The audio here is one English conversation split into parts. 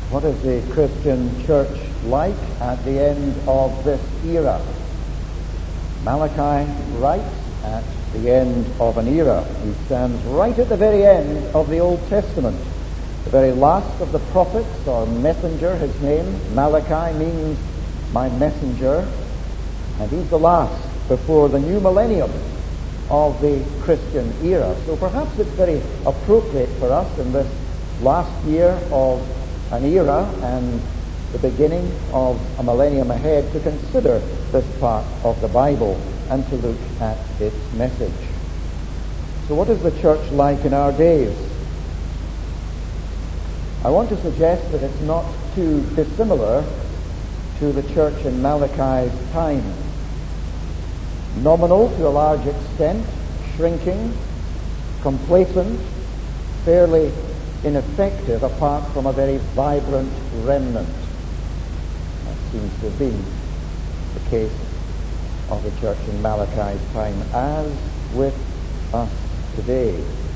What is the Christian church like at the end of this era? Malachi writes at the end of an era. He stands right at the very end of the Old Testament. The very last of the prophets or messenger, his name, Malachi, means my messenger. And he's the last before the new millennium of the Christian era. So perhaps it's very appropriate for us in this last year of an era and the beginning of a millennium ahead to consider this part of the Bible and to look at its message. So what is the church like in our days? I want to suggest that it's not too dissimilar to the church in Malachi's time. Nominal to a large extent, shrinking, complacent, fairly ineffective apart from a very vibrant remnant. That seems to have been the case of the church in Malachi's time, as with us today.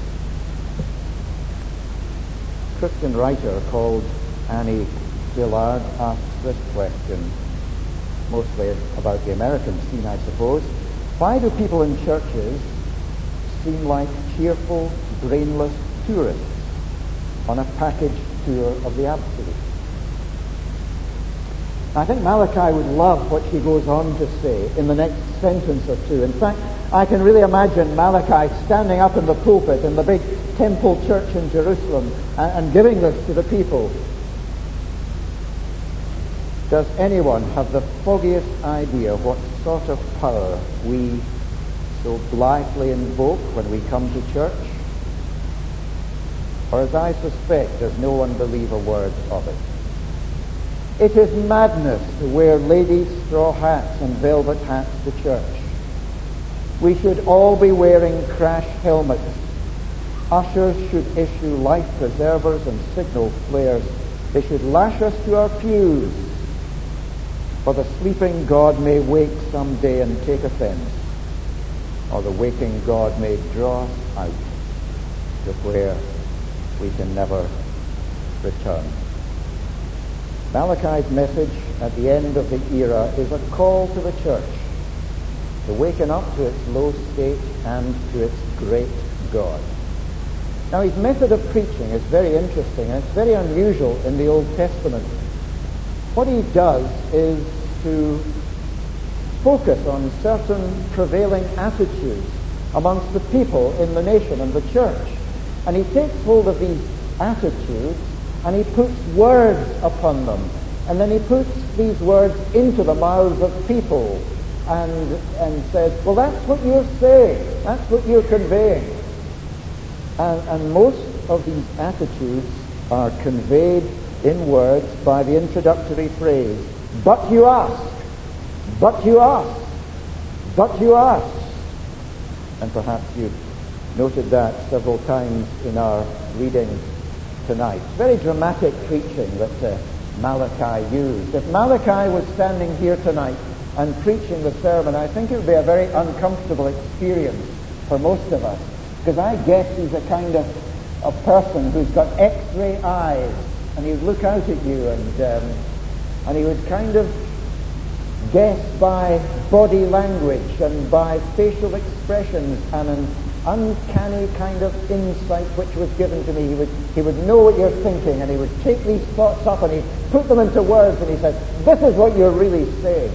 A Christian writer called Annie Dillard asks this question, mostly about the American scene, I suppose. Why do people in churches seem like cheerful, brainless tourists on a package tour of the absolute? I think Malachi would love what he goes on to say in the next sentence or two. In fact, I can really imagine Malachi standing up in the pulpit in the big temple church in Jerusalem and giving this to the people. Does anyone have the foggiest idea what sort of power we so blithely invoke when we come to church? Or, as I suspect, does no one believe a word of it? It is madness to wear ladies' straw hats and velvet hats to church. We should all be wearing crash helmets. Ushers should issue life preservers and signal flares. They should lash us to our pews, for the sleeping God may wake some day and take offense, or the waking God may draw us out to where we can never return. Malachi's message at the end of the era is a call to the church to waken up to its low state and to its great God. Now, his method of preaching is very interesting, and it's very unusual in the Old Testament. What he does is to focus on certain prevailing attitudes amongst the people in the nation and the church. And he takes hold of these attitudes and he puts words upon them. And then he puts these words into the mouths of people and says, well, that's what you're saying. That's what you're conveying. And most of these attitudes are conveyed in words by the introductory phrase, but you ask, but you ask, but you ask. And perhaps you've noted that several times in our reading tonight. Very dramatic preaching that Malachi used. If Malachi was standing here tonight and preaching the sermon, I think it would be a very uncomfortable experience for most of us, because I guess he's a kind of a person who's got X-ray eyes, and he'd look out at you and he would kind of guess by body language and by facial expressions and an uncanny kind of insight which was given to me. He would know what you're thinking, and he would take these thoughts up and he'd put them into words, and he said, this is what you're really saying.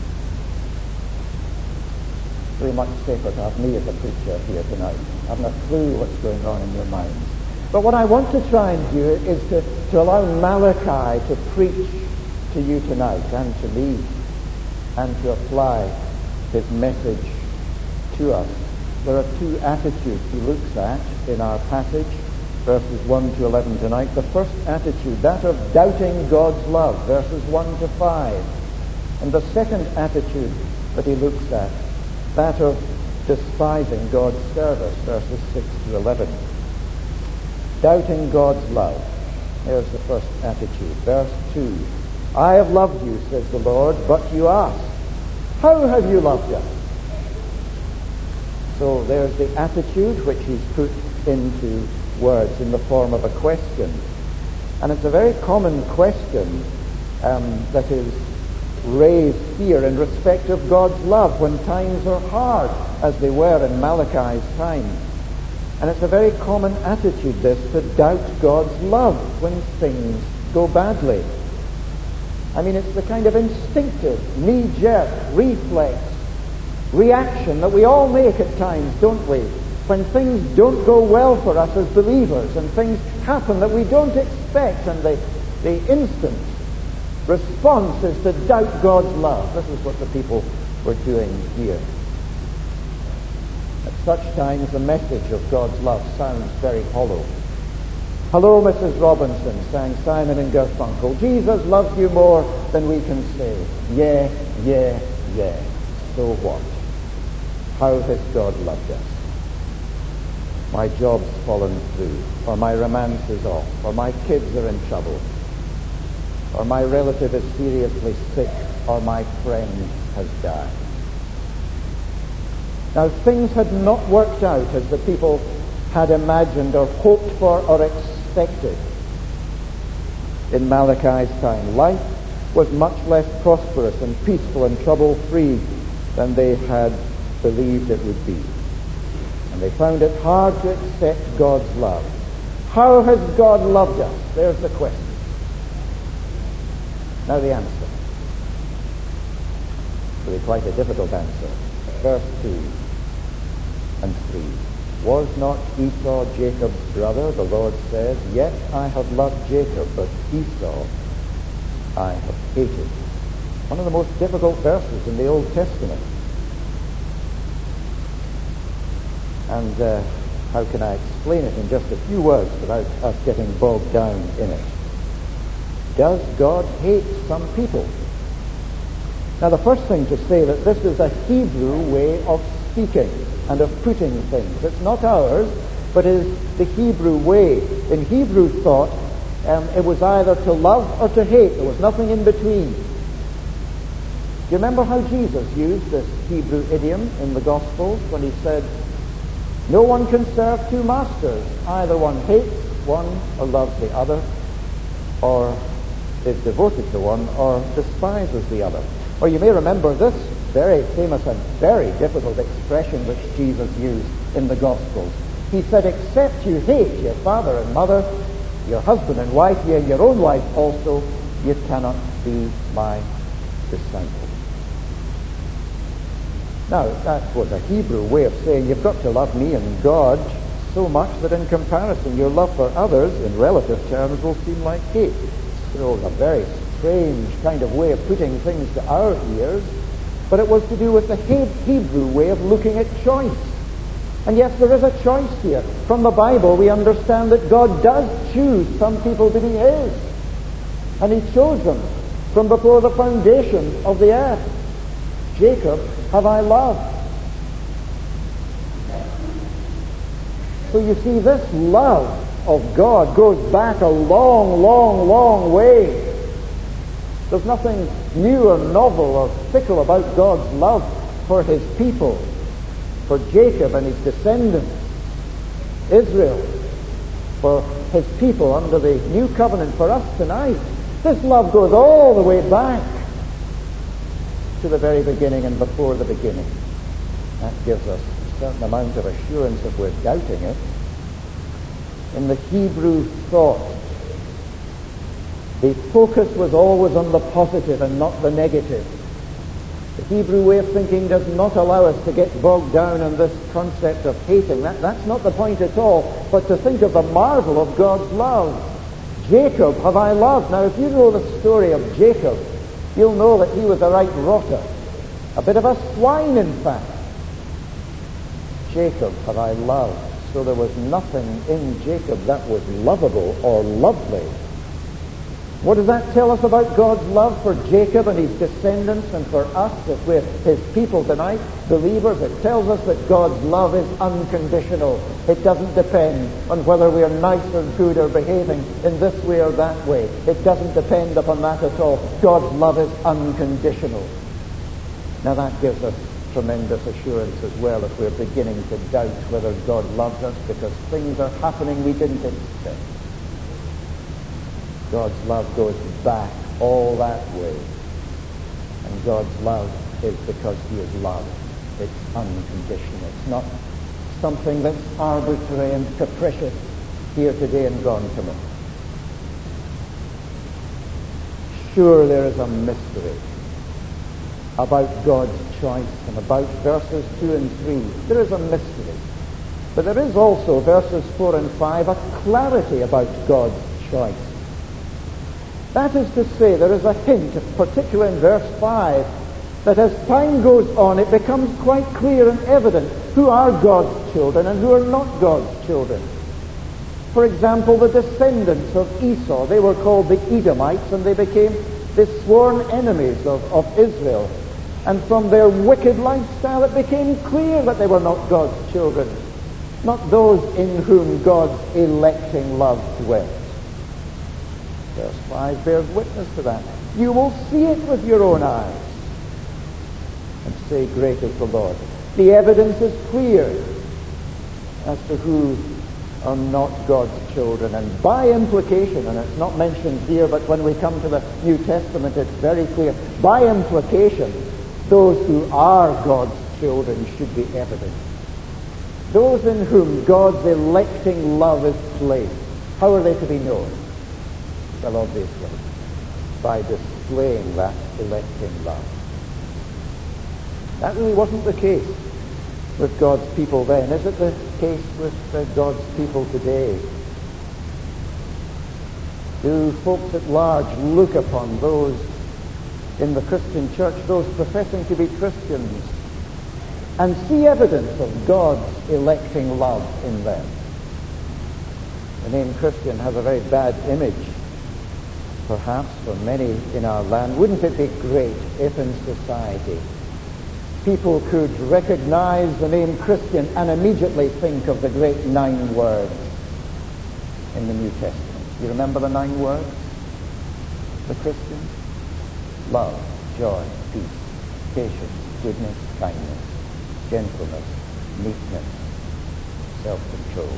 It's very much safer to have me as a preacher here tonight. I haven't a clue what's going on in your minds. But what I want to try and do is to allow Malachi to preach to you tonight and to me, and to apply his message to us. There are two attitudes he looks at in our passage, verses 1 to 11 tonight. The first attitude, that of doubting God's love, verses 1 to 5. And the second attitude that he looks at, that of despising God's service, verses 6 to 11. Doubting God's love. Here's the first attitude. Verse 2. I have loved you, says the Lord, but you ask, how have you loved us? So there's the attitude which he's put into words in the form of a question. And it's a very common question that is raised here in respect of God's love when times are hard, as they were in Malachi's time. And it's a very common attitude, this, to doubt God's love when things go badly. I mean, it's the kind of instinctive, knee-jerk, reflex, reaction that we all make at times, don't we? When things don't go well for us as believers and things happen that we don't expect, and the instant response is to doubt God's love. This is what the people were doing here. At such times, the message of God's love sounds very hollow. "Hello, Mrs. Robinson," sang Simon and Garfunkel. "Jesus loves you more than we can say." Yeah, yeah, yeah. So what? How has God loved us? My job's fallen through, or my romance is off, or my kids are in trouble, or my relative is seriously sick, or my friend has died. Now, things had not worked out as the people had imagined or hoped for or expected in Malachi's time. Life was much less prosperous and peaceful and trouble-free than they had believed it would be. And they found it hard to accept God's love. How has God loved us? There's the question. Now the answer. It'll be quite a difficult answer. Verse 2 and 3. "Was not Esau Jacob's brother? The Lord says, Yet I have loved Jacob, but Esau I have hated." One of the most difficult verses in the Old Testament. And how can I explain it in just a few words without us getting bogged down in it? Does God hate some people? Now, the first thing to say that this is a Hebrew way of speaking and of putting things. It's not ours, but it is the Hebrew way. In Hebrew thought, it was either to love or to hate. There was nothing in between. Do you remember how Jesus used this Hebrew idiom in the Gospels when he said, "No one can serve two masters. Either one hates one or loves the other, or is devoted to one or despises the other." Or you may remember this very famous and very difficult expression which Jesus used in the Gospels. He said, "Except you hate your father and mother, your husband and wife, yea, your own wife also, you cannot be my disciple." Now, that was a Hebrew way of saying you've got to love me and God so much that in comparison your love for others in relative terms will seem like hate. So a very strange kind of way of putting things to our ears, but it was to do with the Hebrew way of looking at choice. And yes, there is a choice here. From the Bible we understand that God does choose some people to be His, and He chose them from before the foundation of the earth. Jacob have I loved. So you see, this love of God goes back a long, long, long way. There's nothing new or novel or fickle about God's love for His people, for Jacob and his descendants, Israel, for His people under the new covenant, for us tonight. This love goes all the way back to the very beginning and before the beginning. That gives us a certain amount of assurance if we're doubting it. In the Hebrew thought, the focus was always on the positive and not the negative. The Hebrew way of thinking does not allow us to get bogged down in this concept of hating. That's not the point at all, but to think of the marvel of God's love. Jacob have I loved. Now, if you know the story of Jacob, you'll know that he was a right rotter, a bit of a swine, in fact. Jacob have I loved. So there was nothing in Jacob that was lovable or lovely. What does that tell us about God's love for Jacob and his descendants and for us, if we're His people tonight, believers? It tells us that God's love is unconditional. It doesn't depend on whether we're nice or good or behaving in this way or that way. It doesn't depend upon that at all. God's love is unconditional. Now that gives us tremendous assurance as well if we're beginning to doubt whether God loves us because things are happening we didn't expect. God's love goes back all that way. And God's love is because he is love. It's unconditional. It's not something that's arbitrary and capricious, here today and gone tomorrow. Sure, there is a mystery about God's choice and about verses 2 and 3. There is a mystery. But there is also, verses 4 and 5, a clarity about God's choice. That is to say, there is a hint, particularly in verse 5, that as time goes on, it becomes quite clear and evident who are God's children and who are not God's children. For example, the descendants of Esau, they were called the Edomites, and they became the sworn enemies of Israel. And from their wicked lifestyle, it became clear that they were not God's children, not those in whom God's electing love dwelt. Verse 5 bears witness to that. You will see it with your own eyes and say, great is the Lord. The evidence is clear as to who are not God's children, and by implication, and it's not mentioned here, but when we come to the New Testament it's very clear, by implication, those who are God's children should be evident. Those in whom God's electing love is placed, how are they to be known? Well, obviously, by displaying that electing love. That really wasn't the case with God's people then. Is it the case with God's people today? Do folks at large look upon those in the Christian church, those professing to be Christians, and see evidence of God's electing love in them? The name Christian has a very bad image, perhaps, for many in our land. Wouldn't it be great if in society people could recognize the name Christian and immediately think of the great 9 words in the New Testament? You remember the 9 words? The Christian? Love, joy, peace, patience, goodness, kindness, gentleness, meekness, self-control.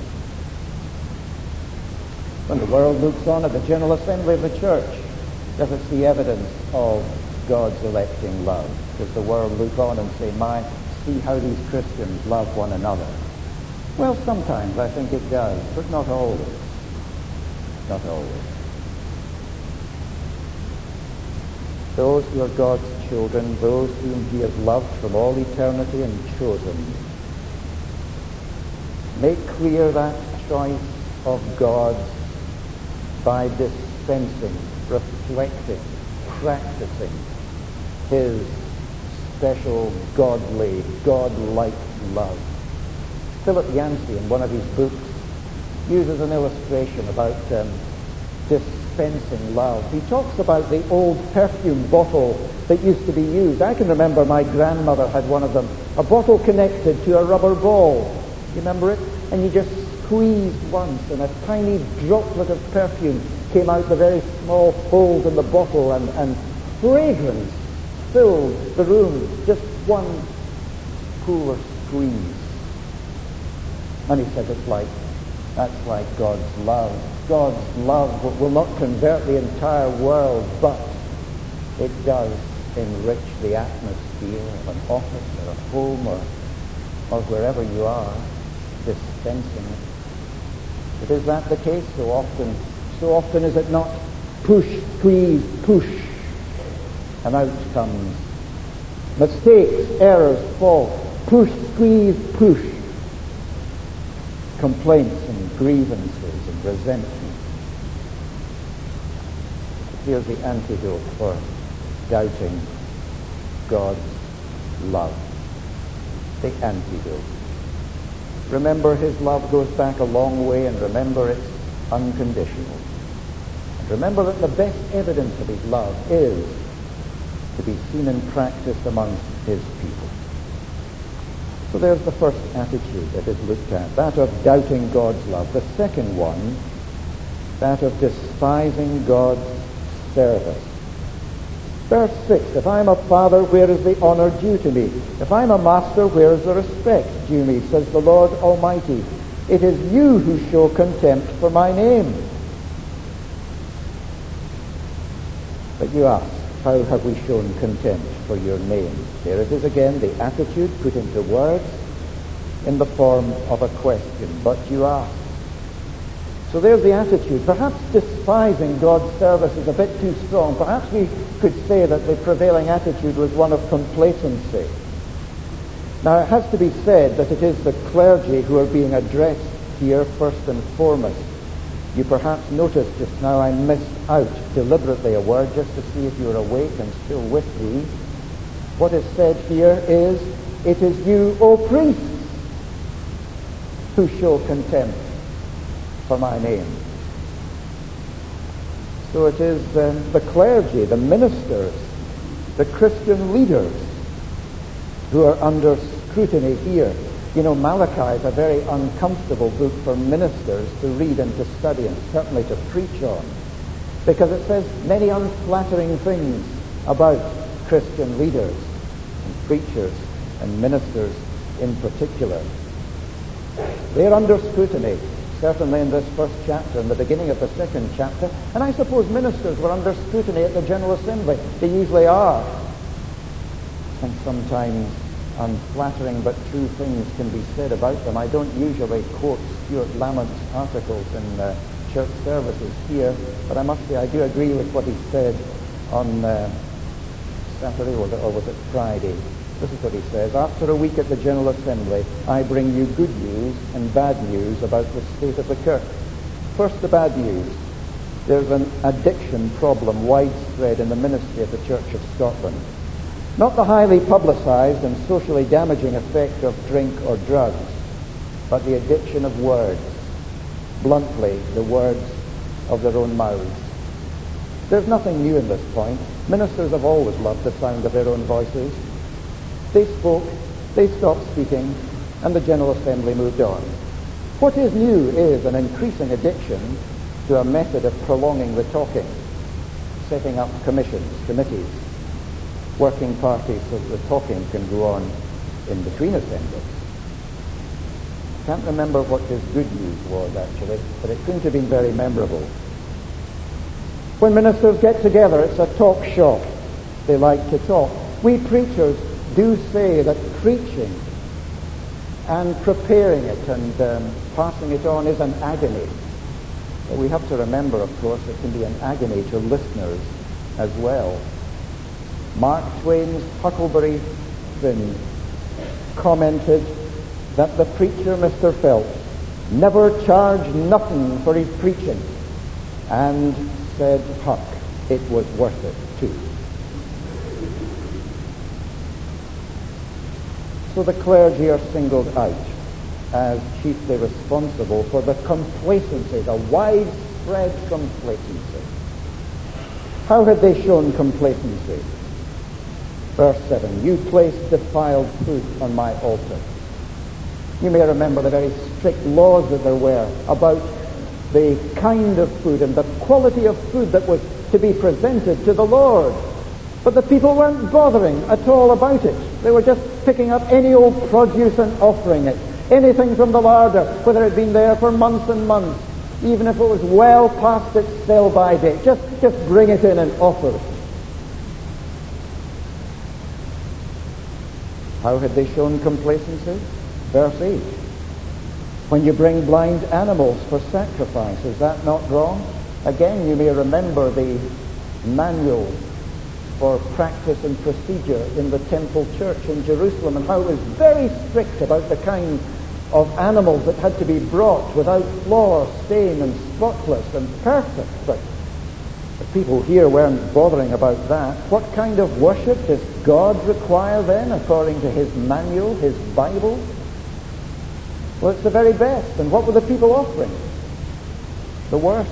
When the world looks on at the General Assembly of the Church, does it see evidence of God's electing love? Does the world look on and say, see how these Christians love one another? Well, sometimes I think it does, but not always. Not always. Those who are God's children, those whom he has loved from all eternity and chosen, make clear that choice of God by dispensing, reflecting, practicing his special godly, God-like love. Philip Yancey, in one of his books, uses an illustration about dispensing love. He talks about the old perfume bottle that used to be used. I can remember my grandmother had one of them, a bottle connected to a rubber ball. You remember it? And you just squeezed once, and a tiny droplet of perfume came out the very small holes in the bottle, and fragrance filled the room. Just one pull or squeeze. And he said that's like God's love. God's love will not convert the entire world, but it does enrich the atmosphere of an office or a home or wherever you are, dispensing it. Is that the case so often? So often is it not push, squeeze, push, and out comes mistakes, errors, faults, push, squeeze, push, complaints and grievances and resentment. Here's the antidote for doubting God's love. The antidote. Remember, his love goes back a long way, and remember it's unconditional. And remember that the best evidence of his love is to be seen and practiced amongst his people. So there's the first attitude that is looked at, that of doubting God's love. The second one, that of despising God's service. Verse 6, if I'm a father, where is the honor due to me? If I'm a master, where is the respect due me? Says the Lord Almighty. It is you who show contempt for my name. But you ask, how have we shown contempt for your name? There it is again, the attitude put into words in the form of a question. But you ask. So there's the attitude. Perhaps despising God's service is a bit too strong. Perhaps we could say that the prevailing attitude was one of complacency. Now it has to be said that it is the clergy who are being addressed here first and foremost. You perhaps noticed just now I missed out deliberately a word just to see if you were awake and still with me. What is said here is, it is you, O priests, who show contempt for my name. So it is the clergy, the ministers, the Christian leaders who are under scrutiny here. You know, Malachi is a very uncomfortable book for ministers to read and to study and certainly to preach on, because it says many unflattering things about Christian leaders and preachers and ministers in particular. They are under scrutiny, certainly in this first chapter, in the beginning of the second chapter, and I suppose ministers were under scrutiny at the General Assembly. They usually are. And sometimes unflattering but true things can be said about them. I don't usually quote Stuart Lamont's articles in church services here, but I must say I do agree with what he said on Saturday, or was it Friday? This is what he says: after a week at the General Assembly, I bring you good news and bad news about the state of the church. First, the bad news. There's an addiction problem widespread in the ministry of the Church of Scotland. Not the highly publicized and socially damaging effect of drink or drugs, but the addiction of words. Bluntly, the words of their own mouths. There's nothing new in this point. Ministers have always loved the sound of their own voices. They spoke, they stopped speaking, and the General Assembly moved on. What is new is an increasing addiction to a method of prolonging the talking, setting up commissions, committees, working parties so that the talking can go on in between assemblies. Can't remember what his good news was actually, but it seemed to have been very memorable. When ministers get together, it's a talk shop. They like to talk. We preachers do say that preaching and preparing it and passing it on is an agony. But we have to remember, of course, it can be an agony to listeners as well. Mark Twain's Huckleberry Finn commented that the preacher, Mr. Phelps, never charged nothing for his preaching, and said, Huck, it was worth it too. So the clergy are singled out as chiefly responsible for the complacency, the widespread complacency. How had they shown complacency? Verse 7, you placed defiled food on my altar. You may remember the very strict laws that there were about the kind of food and the quality of food that was to be presented to the Lord. But the people weren't bothering at all about it. They were just picking up any old produce and offering it. Anything from the larder, whether it had been there for months and months, even if it was well past its sell-by date. Just bring it in and offer it. How had they shown complacency? Verse 8. When you bring blind animals for sacrifice, is that not wrong? Again, you may remember the manual for practice and procedure in the temple church in Jerusalem, and how it was very strict about the kind of animals that had to be brought without flaw or stain and spotless and perfect. But the people here weren't bothering about that. What kind of worship does God require then, according to his manual, his Bible? Well, it's the very best. And what were the people offering? The worst.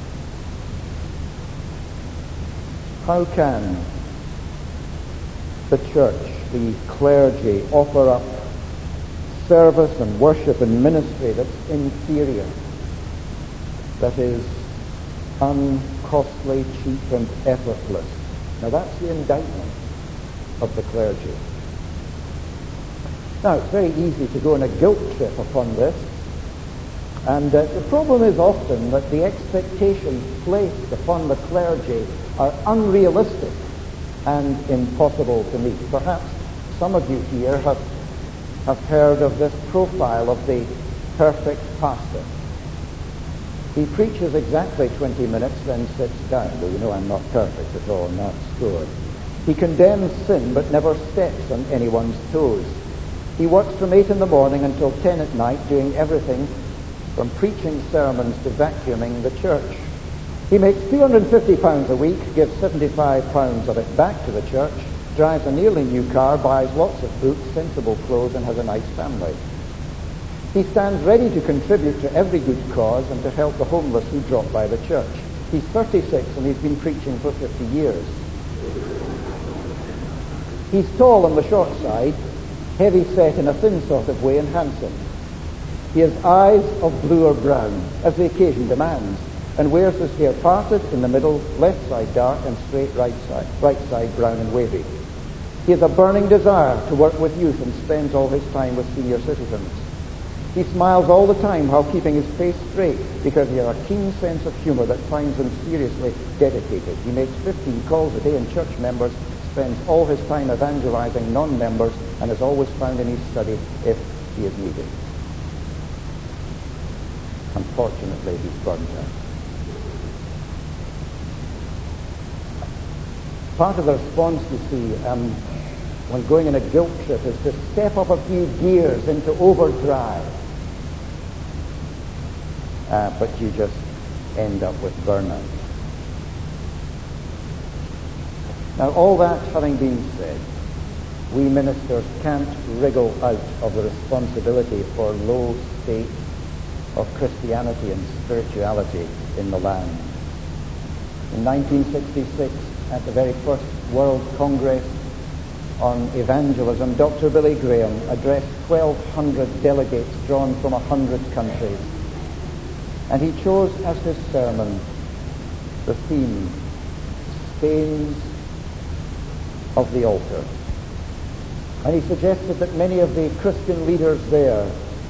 How can the church, the clergy, offer up service and worship and ministry that's inferior, that is uncostly, cheap and effortless? Now that's the indictment of the clergy. Now it's very easy to go on a guilt trip upon this And the problem is often that the expectations placed upon the clergy are unrealistic and impossible to meet. Perhaps some of you here have heard of this profile of the perfect pastor. He preaches exactly 20 minutes, then sits down. Well, you know I'm not perfect at all on that score. He condemns sin, but never steps on anyone's toes. He works from 8 in the morning until 10 at night, doing everything from preaching sermons to vacuuming the church. He makes £250 a week, gives £75 of it back to the church, drives a nearly new car, buys lots of books, sensible clothes, and has a nice family. He stands ready to contribute to every good cause and to help the homeless who drop by the church. He's 36 and he's been preaching for 50 years. He's tall on the short side, heavy set in a thin sort of way, and handsome. He has eyes of blue or brown, as the occasion demands, and wears his hair parted in the middle, left side dark and straight, right side brown and wavy. He has a burning desire to work with youth and spends all his time with senior citizens. He smiles all the time while keeping his face straight because he has a keen sense of humor that finds him seriously dedicated. He makes 15 calls a day on church members, spends all his time evangelizing non-members, and is always found in his study if he is needed. Unfortunately, he's burnt out. Part of the response, you see, when going on a guilt trip is to step up a few gears into overdrive. But you just end up with burnout. Now, all that having been said, we ministers can't wriggle out of the responsibility for low state of Christianity and spirituality in the land. In 1966, at the very first World Congress on Evangelism, Dr. Billy Graham addressed 1,200 delegates drawn from 100 countries. And he chose as his sermon the theme, Stains of the Altar. And he suggested that many of the Christian leaders there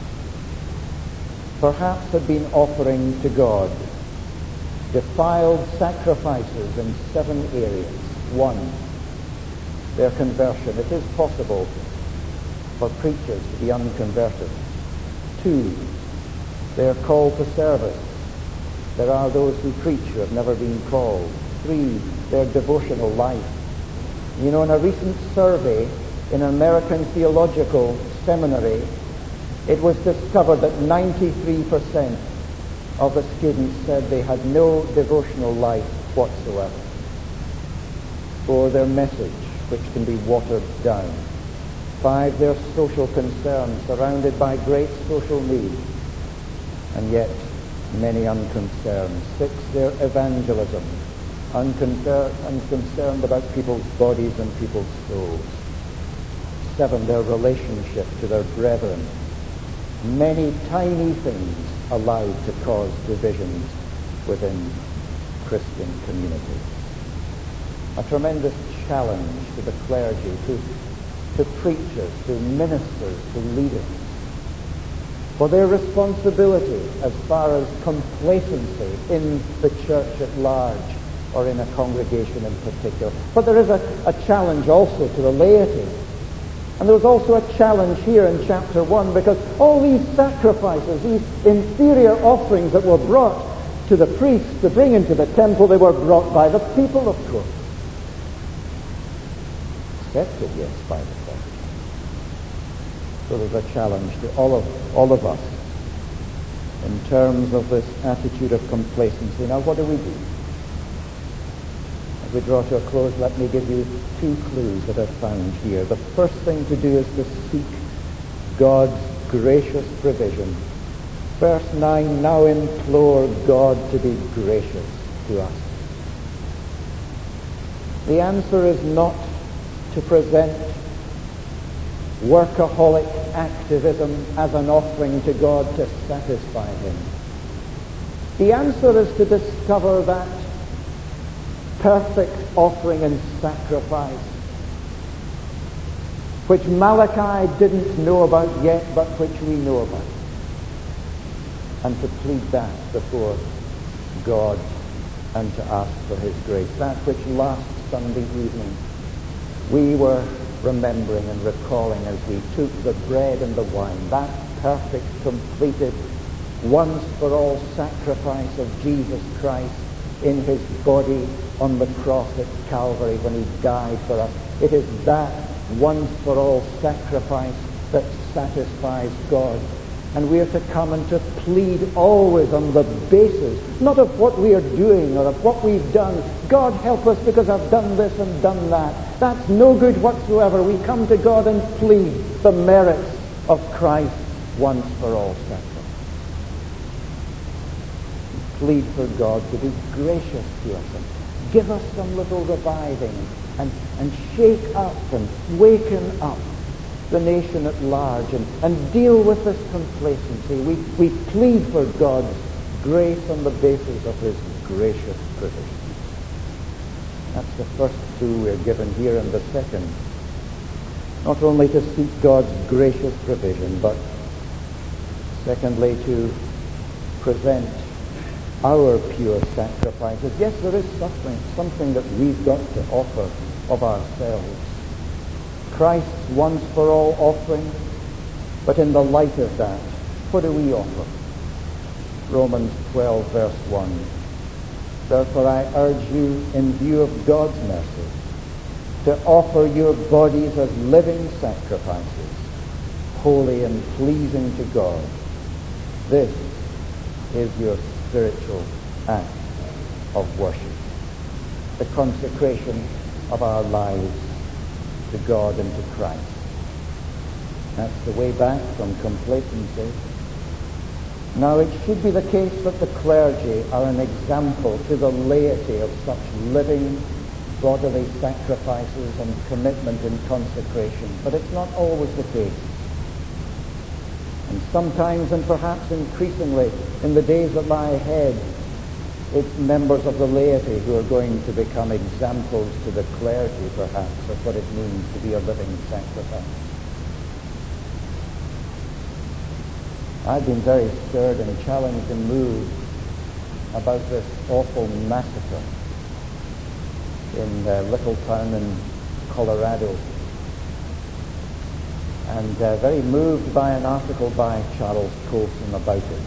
perhaps had been offering to God defiled sacrifices in 7 areas. 1, their conversion. It is possible for preachers to be unconverted. 2, their call to service. There are those who preach who have never been called. 3, their devotional life. You know, in a recent survey in an American theological seminary, it was discovered that 93% of the students said they had no devotional life whatsoever. Or their message, which can be watered down. 5, their social concerns, surrounded by great social needs, and yet many unconcerned. 6, their evangelism, unconcerned about people's bodies and people's souls. 7, their relationship to their brethren. Many tiny things allowed to cause divisions within Christian communities. A tremendous challenge to the clergy, to preachers, to ministers, to leaders, for their responsibility as far as complacency in the church at large or in a congregation in particular. But there is a challenge also to the laity. And there was also a challenge here in chapter 1, because all these sacrifices, these inferior offerings that were brought to the priests to bring into the temple, they were brought by the people, of course. Accepted, yes, by the church. So there's a challenge to all of us in terms of this attitude of complacency. Now, what do we do? As we draw to a close, let me give you 2 clues that I've found here. The first thing to do is to seek God's gracious provision. Verse 9, now implore God to be gracious to us. The answer is not to present workaholic activism as an offering to God to satisfy Him. The answer is to discover that perfect offering and sacrifice which Malachi didn't know about yet, but which we know about. and to plead that before God and to ask for his grace. That which last Sunday evening we were remembering and recalling as we took the bread and the wine, that perfect, completed, once for all sacrifice of Jesus Christ in his body on the cross at Calvary when he died for us. It is that once for all sacrifice that satisfies God. And we are to come and to plead always on the basis, not of what we are doing or of what we've done. God help us because I've done this and done that. That's no good whatsoever. We come to God and plead the merits of Christ's once for all sacrifice. Plead for God to be gracious to us and give us some little reviving and shake up and waken up the nation at large and deal with this complacency. We plead for God's grace on the basis of his gracious provision. That's the first clue we're given here, and the second, not only to seek God's gracious provision, but secondly to present our pure sacrifices. Yes, there is something that we've got to offer of ourselves. Christ's once for all offering, but in the light of that, what do we offer? Romans 12 verse 1. Therefore I urge you, in view of God's mercy, to offer your bodies as living sacrifices, holy and pleasing to God. This is your spiritual act of worship, the consecration of our lives to God and to Christ. That's the way back from complacency. Now it should be the case that the clergy are an example to the laity of such living bodily sacrifices and commitment and consecration, but it's not always the case. And sometimes, and perhaps increasingly, in the days that lie ahead, it's members of the laity who are going to become examples to the clergy, perhaps, of what it means to be a living sacrifice. I've been very stirred and challenged and moved about this awful massacre in a little town in Colorado, and very moved by an article by Charles Colson about it.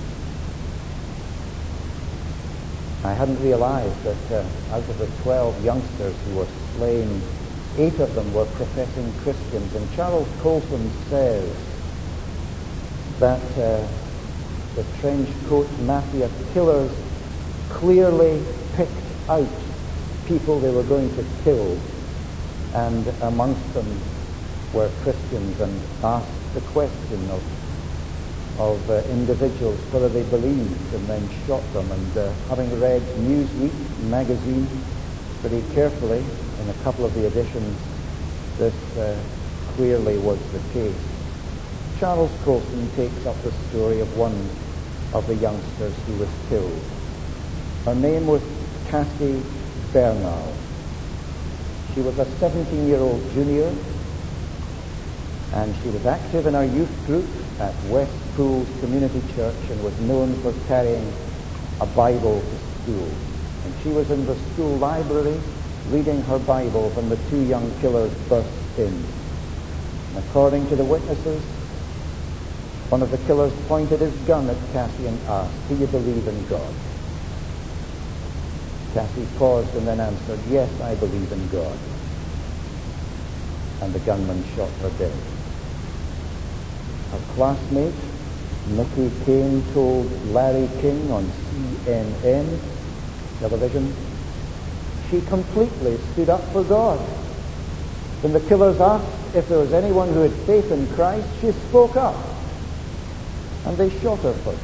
I hadn't realized that out of the 12 youngsters who were slain, 8 of them were professing Christians. And Charles Colson says that the trench coat mafia killers clearly picked out people they were going to kill, and amongst them were Christians, and asked the question of individuals whether they believed, and then shot them. And having read Newsweek magazine pretty carefully in a couple of the editions, this clearly was the case. Charles Colson takes up the story of one of the youngsters who was killed. Her name was Cassie Bernal. She was a 17-year-old junior, and she was active in our youth group at West Pools Community Church and was known for carrying a Bible to school. And she was in the school library reading her Bible when the 2 young killers burst in. And according to the witnesses, one of the killers pointed his gun at Cassie and asked, "Do you believe in God?" Cassie paused and then answered, "Yes, I believe in God." And the gunman shot her dead. Her classmate, Nikki Kane, told Larry King on CNN television, she completely stood up for God. When the killers asked if there was anyone who had faith in Christ, she spoke up, and they shot her first.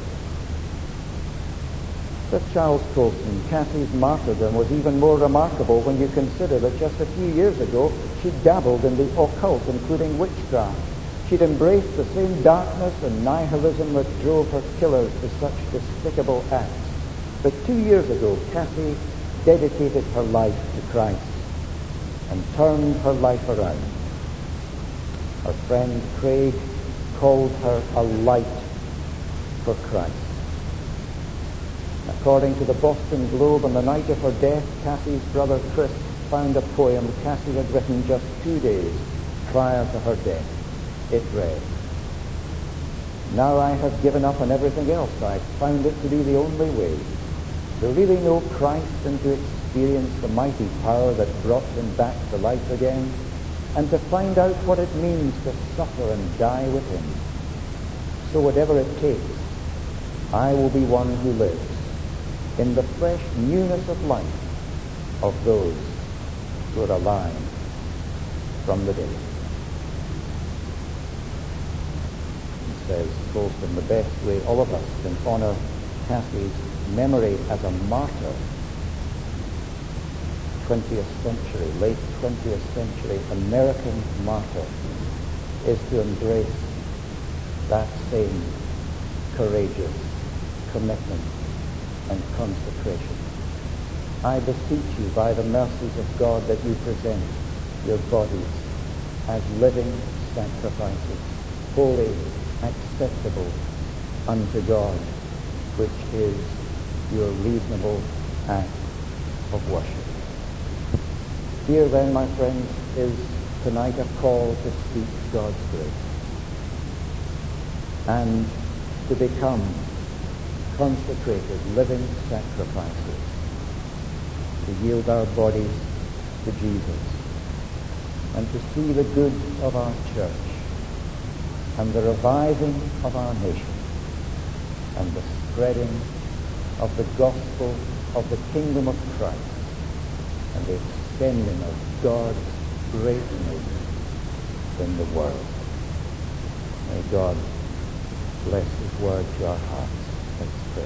With Charles Colson, Cassie's martyrdom was even more remarkable when you consider that just a few years ago she dabbled in the occult, including witchcraft. She'd embraced the same darkness and nihilism that drove her killers to such despicable acts. But 2 years ago, Cassie dedicated her life to Christ and turned her life around. Her friend Craig called her a light for Christ. According to the Boston Globe, on the night of her death, Cassie's brother Chris found a poem Cassie had written just 2 days prior to her death. It read, "Now I have given up on everything else. I've found it to be the only way. To really know Christ and to experience the mighty power that brought him back to life again, and to find out what it means to suffer and die with him. So whatever it takes, I will be one who lives in the fresh newness of life of those who are alive from the dead." He says, Colston, the best way all of us can honor Cassie's memory as a martyr, 20th century, late 20th century American martyr, is to embrace that same courageous commitment and consecration. I beseech you by the mercies of God that you present your bodies as living sacrifices, holy, acceptable unto God, which is your reasonable act of worship. Here then, my friends, is tonight a call to seek God's grace and to become consecrated, living sacrifices, to yield our bodies to Jesus, and to see the good of our church and the reviving of our nation and the spreading of the gospel of the kingdom of Christ and the extending of God's great news in the world. May God bless his word to our hearts. Let's pray.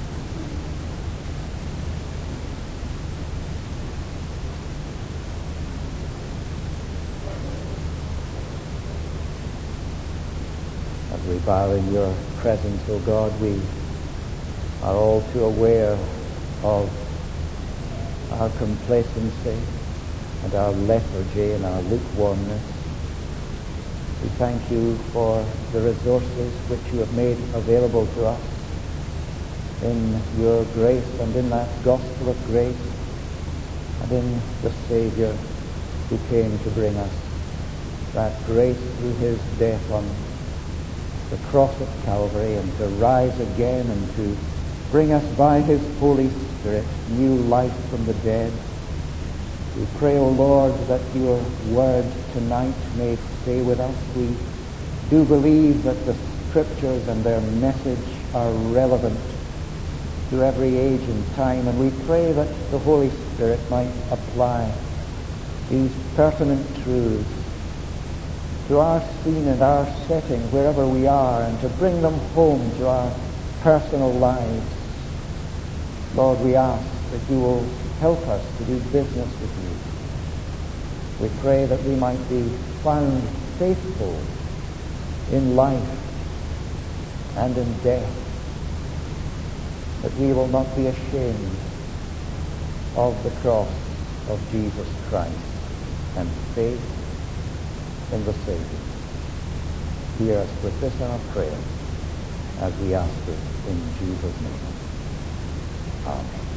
As we bow in your presence, O God, we are all too aware of our complacency and our lethargy and our lukewarmness. We thank you for the resources which you have made available to us in your grace and in that gospel of grace and in the Savior who came to bring us that grace through his death on the cross of Calvary, and to rise again and to bring us by his Holy Spirit new life from the dead. We pray, O Lord, that your word tonight may stay with us. We do believe that the Scriptures and their message are relevant to every age and time, and we pray that the Holy Spirit might apply these pertinent truths to our scene and our setting wherever we are, and to bring them home to our personal lives. Lord, we ask that you will help us to do business with you. We pray that we might be found faithful in life and in death, that we will not be ashamed of the cross of Jesus Christ and faith in the Savior. Hear us with this our prayer as we ask it in Jesus' name. Amen.